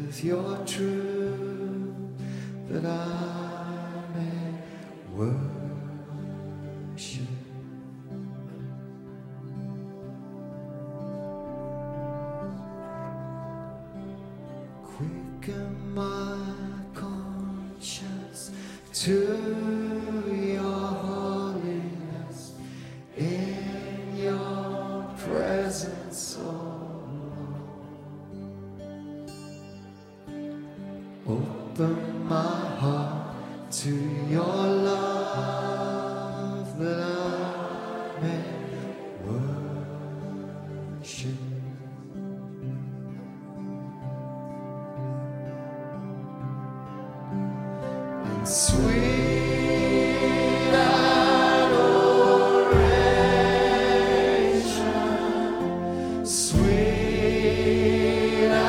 with your truth, that I may worship. Quicken my conscience to your holiness, in your presence, oh Lord. Open my heart to your love, that I may worship. Sweet